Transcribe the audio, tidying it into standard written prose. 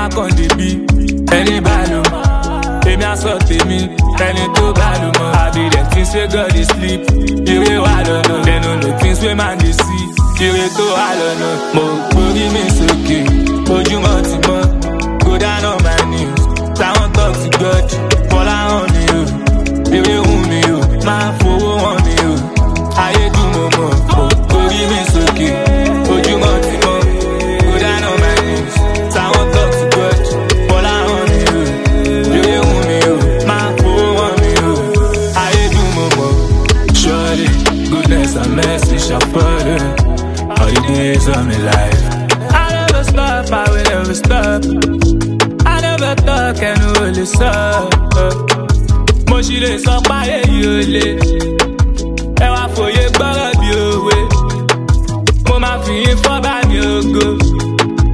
wá kàn débi ẹni bá lò mọ́ èmi àsọ tèmi ẹni tó bá lò mọ́ àbí dem things wey God dey sleep ire wà lọ́nà dem no know things wey man dey see ire tó wà lọ́nà mo gbórí mi sókè ojúmọ́ ti mọ́ go down on my knees táwọn talk to God fọlá hàn mi o ire hùn mi o máa fowó hàn mi o ayé dùn mọ́ mọ́ mo gbórí mi sókè ojúmọ́ ti mọ́ go down on my knees táwọn talk to God fọlá hàn mi o ire hùn mi o máa fowó hàn mi o ayé dùn mọ́ mọ́ surely goodness and mercy shall follow all the days of my life. I never stop, I will never stop. I never talk and only stop. Mo ṣì lè sọ páyé yìí ó lé ẹ wá fòye.